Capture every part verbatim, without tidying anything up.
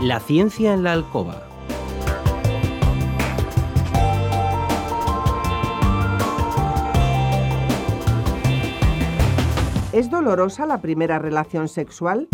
La ciencia en la alcoba. ¿Es dolorosa la primera relación sexual?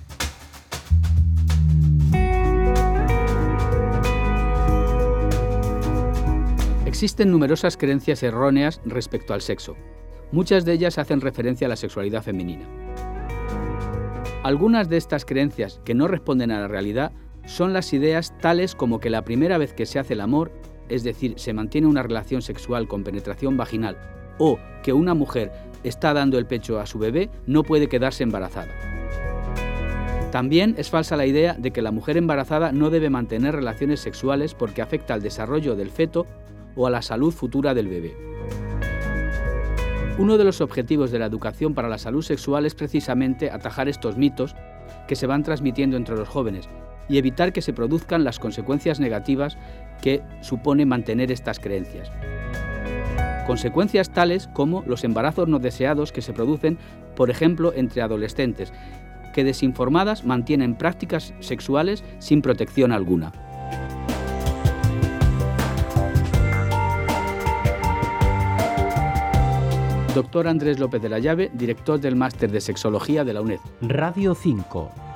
Existen numerosas creencias erróneas respecto al sexo. Muchas de ellas hacen referencia a la sexualidad femenina. Algunas de estas creencias que no responden a la realidad son las ideas tales como que la primera vez que se hace el amor, es decir, se mantiene una relación sexual con penetración vaginal, o que una mujer está dando el pecho a su bebé, no puede quedarse embarazada. También es falsa la idea de que la mujer embarazada no debe mantener relaciones sexuales porque afecta al desarrollo del feto o a la salud futura del bebé. Uno de los objetivos de la educación para la salud sexual es precisamente atajar estos mitos que se van transmitiendo entre los jóvenes y evitar que se produzcan las consecuencias negativas que supone mantener estas creencias. Consecuencias tales como los embarazos no deseados que se producen, por ejemplo, entre adolescentes, que desinformadas mantienen prácticas sexuales sin protección alguna. Doctor Andrés López de la Llave, director del Máster de Sexología de la UNED. Radio cinco.